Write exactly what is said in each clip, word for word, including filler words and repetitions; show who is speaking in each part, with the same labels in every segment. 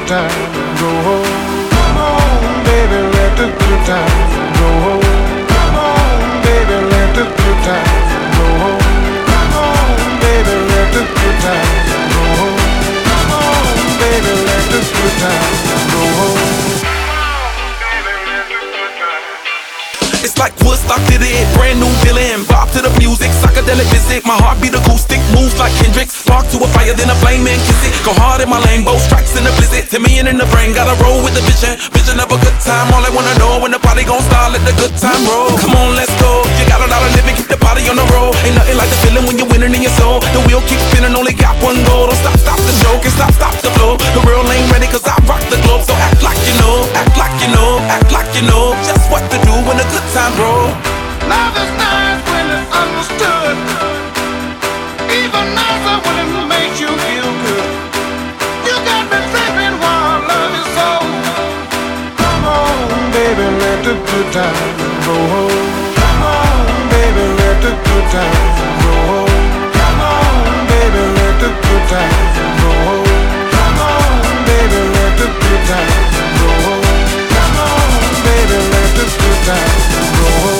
Speaker 1: times roll. Come on, baby, let the good times roll. Come on, baby, let the good times roll. Come on, baby, let the good times roll. Come on, baby, let the good times roll.
Speaker 2: It's like Woodstock did it, brand new villain. Bop to the music, psychedelic visit. My heartbeat acoustic, moves like Kendrick. Spark to a fire, then a flame and kiss it. Go hard in my lane, both strikes in the blizzard. Ten million in the brain, gotta roll with the vision. Vision of a good time, all I wanna know when the party gon' start, let the good time roll. Come on, let's go. You got a lot of living, keep the party on the road. Ain't nothing like the feeling when you're winning in your soul. The wheel keeps spinning, only got one goal. Don't stop, stop the show, can't stop, stop the flow. The real ain't ready, cause I rock the globe. So act like you know, act like you know, act like you know just what to do when the good time roll.
Speaker 1: Love is nice when it's understood. Even nicer when it makes you feel good. You got me tripping while I love you so. Come on, baby, let the good times roll. Come on, baby, let the good times roll. Come on, baby, let the good times roll. Come on, baby, let the good times roll. Come on, baby, let the good times roll.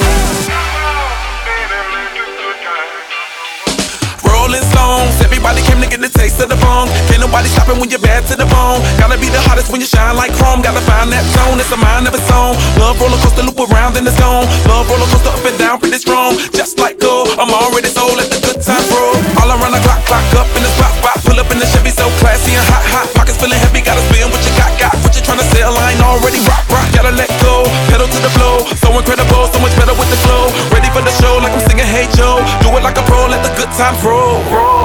Speaker 2: Rolling Stones, everybody came to get the taste of the bone. Can't nobody stop it when you're bad to the bone. Gotta be the hottest when you shine like chrome. Gotta find that zone, it's a mind of its own. Love roller coaster, loop around in the zone. Love roller coaster up and down, pretty strong. Just like gold, I'm already sold, let the good time roll. All around the clock, clock up in the spot, spot. Pull up in the Chevy, so classy and hot, hot. Pockets feeling heavy, gotta spin what you got, got. What you tryna sell, I ain't already rock, rock. Gotta let go, pedal to the flow. So incredible, so much better with the flow. Ready for the show, like I'm singing Hey Joe. Do it like a pro, let the good times roll.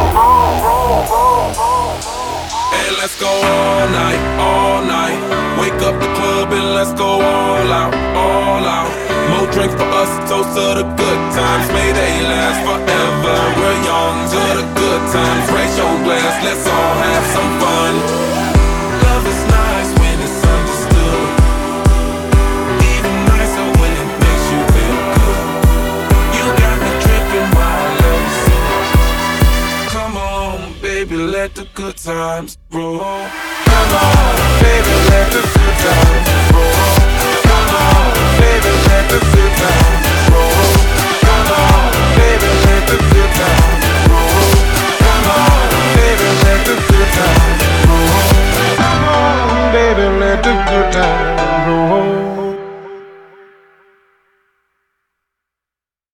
Speaker 2: And let's go all night, all night. Wake up the club and let's go all out, all out. More drinks for us, toast to the good times. May they last forever. We're young to the good times. Raise your glass, let's all have some fun. Love is nice when it's understood. Even nicer when it makes you feel good. You got me dripping while I love you so. Come on, baby, let the good times roll.
Speaker 1: Come on, baby, let the good times roll. Come on, baby, let the good times roll. Come on, baby, let the good times roll. Come on, baby, let the good times roll. Come on, baby, let the good times